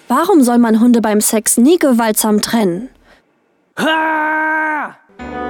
Warum soll man Hunde beim Sex nie gewaltsam trennen? Ha!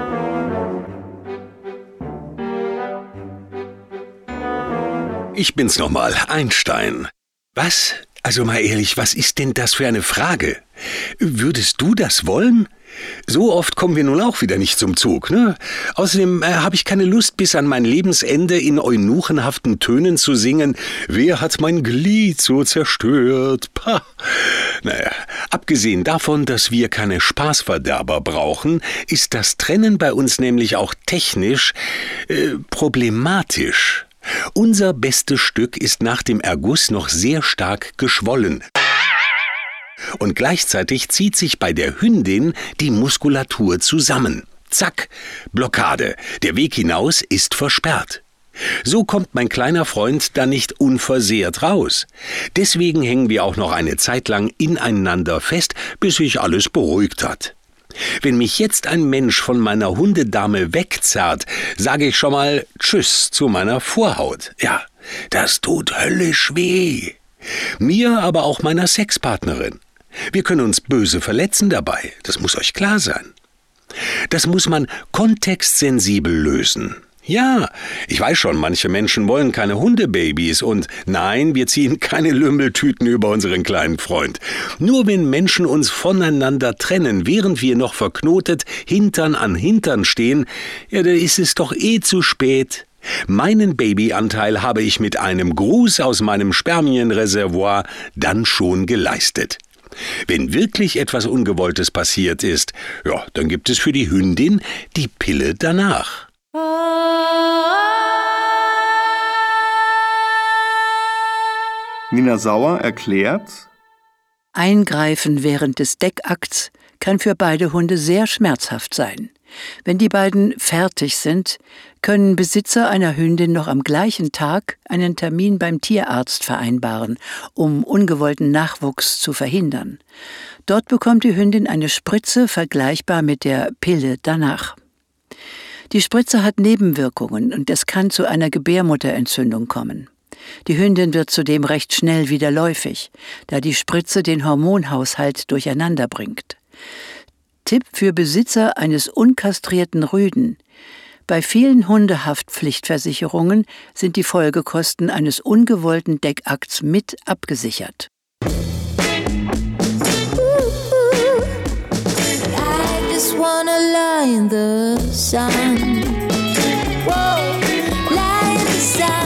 Ich bin's nochmal, Einstein. Was? Also mal ehrlich, was ist denn das für eine Frage? Würdest du das wollen? So oft kommen wir nun auch wieder nicht zum Zug, ne? Außerdem habe ich keine Lust, bis an mein Lebensende in eunuchenhaften Tönen zu singen, wer hat mein Glied so zerstört? Pah. Naja, abgesehen davon, dass wir keine Spaßverderber brauchen, ist das Trennen bei uns nämlich auch technisch problematisch. Unser bestes Stück ist nach dem Erguss noch sehr stark geschwollen. Und gleichzeitig zieht sich bei der Hündin die Muskulatur zusammen. Zack, Blockade. Der Weg hinaus ist versperrt. So kommt mein kleiner Freund da nicht unversehrt raus. Deswegen hängen wir auch noch eine Zeit lang ineinander fest, bis sich alles beruhigt hat. Wenn mich jetzt ein Mensch von meiner Hundedame wegzerrt, sage ich schon mal Tschüss zu meiner Vorhaut. Ja, das tut höllisch weh. Mir, aber auch meiner Sexpartnerin. Wir können uns böse verletzen dabei, das muss euch klar sein. Das muss man kontextsensibel lösen. Ja, ich weiß schon, manche Menschen wollen keine Hundebabys und nein, wir ziehen keine Lümmeltüten über unseren kleinen Freund. Nur wenn Menschen uns voneinander trennen, während wir noch verknotet Hintern an Hintern stehen, ja, da ist es doch zu spät. Meinen Babyanteil habe ich mit einem Gruß aus meinem Spermienreservoir dann schon geleistet. Wenn wirklich etwas Ungewolltes passiert ist, ja, dann gibt es für die Hündin die Pille danach. Nina Sauer erklärt: Eingreifen während des Deckakts kann für beide Hunde sehr schmerzhaft sein. Wenn die beiden fertig sind, können Besitzer einer Hündin noch am gleichen Tag einen Termin beim Tierarzt vereinbaren, um ungewollten Nachwuchs zu verhindern. Dort bekommt die Hündin eine Spritze, vergleichbar mit der Pille danach. Die Spritze hat Nebenwirkungen und es kann zu einer Gebärmutterentzündung kommen. Die Hündin wird zudem recht schnell wieder läufig, da die Spritze den Hormonhaushalt durcheinander bringt. Tipp für Besitzer eines unkastrierten Rüden: Bei vielen Hundehaftpflichtversicherungen sind die Folgekosten eines ungewollten Deckakts mit abgesichert. I just wanna lie in the sun. Whoa, lie in the sun.